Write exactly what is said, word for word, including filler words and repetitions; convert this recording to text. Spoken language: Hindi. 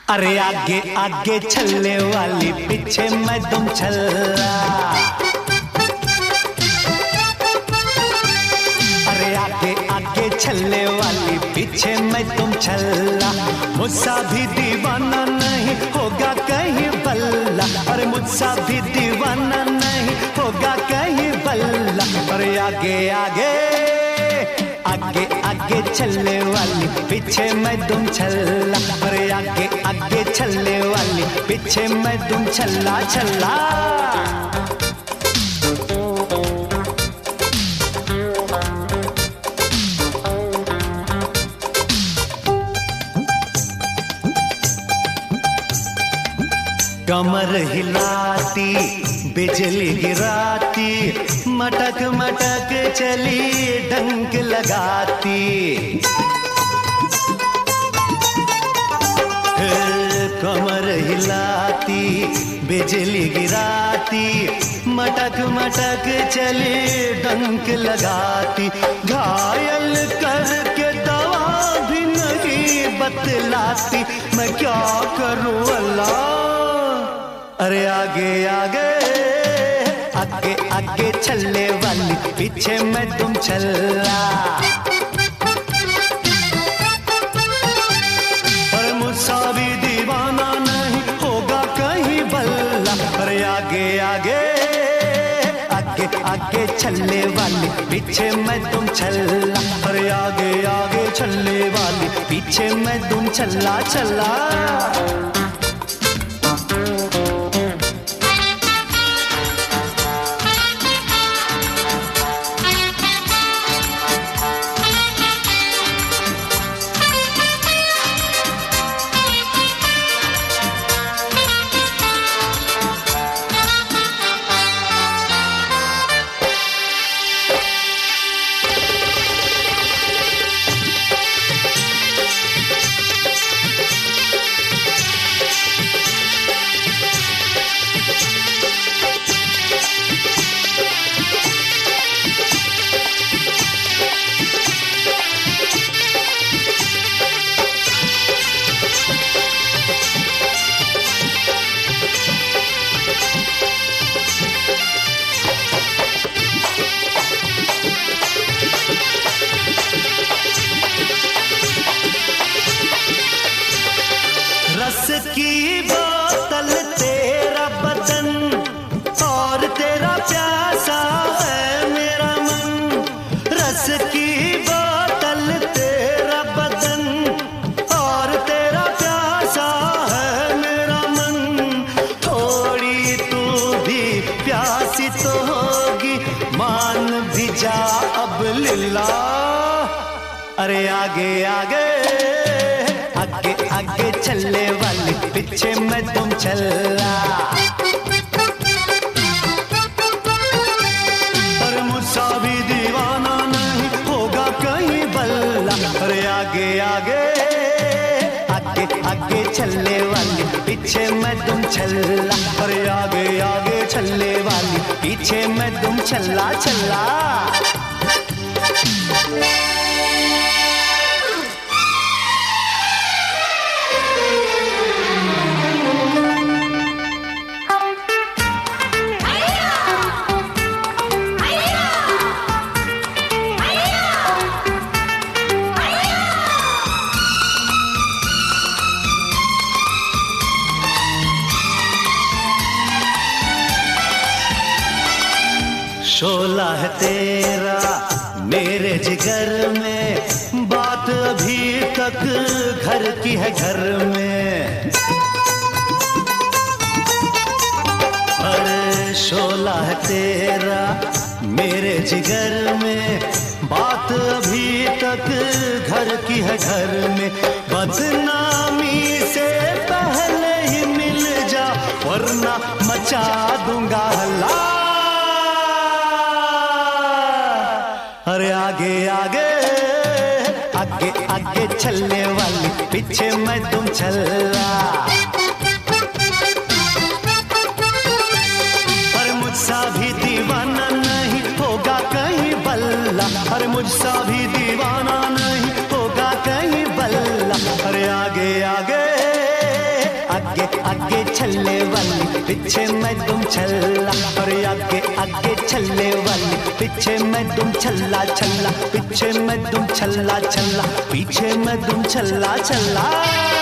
अरे आगे आगे छल्ले वाली पीछे मैं तुम छल्ला। अरे आगे आगे छल्ले वाली पीछे मैं तुम छल्ला। मुझसा भी दीवाना नहीं होगा कहीं बल्ला। अरे मुझसा भी दीवाना नहीं होगा कहीं बल्ला। अरे आगे आगे आगे आगे छल्ले वाली पीछे मैं तुम छल्ला। अरे आगे आगे छल्ले वाली पीछे मैं तुम छल्ला छल्ला। कमर हिलाती बिजली गिराती मटक मटक चली डंक लगाती। कमर हिलाती बिजली गिराती मटक मटक चली डंक लगाती। घायल करके दवा भी नहीं बतलाती मैं क्या करूं अल्लाह। अरे आगे आगे आगे आगे छल्ले वाली पीछे मैं तुम छल्ला। पर मुझसा भी दीवाना नहीं होगा कहीं बल्ला। अरे आगे आगे आगे आगे छल्ले वाली पीछे मैं तुम छल्ला। अरे आगे आगे छल्ले वाली पीछे मैं तुम छल्ला छल्ला। रस की बोतल तेरा बदन और तेरा प्यासा है मेरा मन। रस की बोतल तेरा बदन और तेरा प्यासा है मेरा मन। थोड़ी तू भी प्यासी तो होगी मान भी जा अब लिल्ला। अरे आगे आगे आगे आगे छल्ले वाली पीछे मैं तुम छल्ला। पर मुझसा भी दीवाना नहीं होगा कहीं बल्ला। अरे आगे आगे आगे आगे छल्ले वाली पीछे मैं तुम छल्ला। अरे आगे आगे छल्ले वाली पीछे मैं तुम छल्ला छल्ला। शोला है तेरा मेरे जिगर में बात अभी तक घर की है घर में। अरे शोला है तेरा मेरे जिगर में बात अभी तक घर की है घर में। बदनामी से पहले ही मिल जा वरना मचा दूंगा हल्ला। अरे आगे आगे आगे आगे छल्ले वाली पीछे मैं तुम छल्ला। पर मुझसा भी दीवाना नहीं होगा कहीं बल्ला। अरे मुझसा भी दीवाना नहीं होगा कहीं बल्ला। अरे आगे आगे आगे आगे छल्ले वाली, पीछे मैं तुम छल्ला। अरे आगे आगे छल्ले वाली, पीछे मैं तुम छल्ला छल्ला, पीछे मैं तुम छल्ला छल्ला, पीछे मैं तुम छल्ला छल्ला।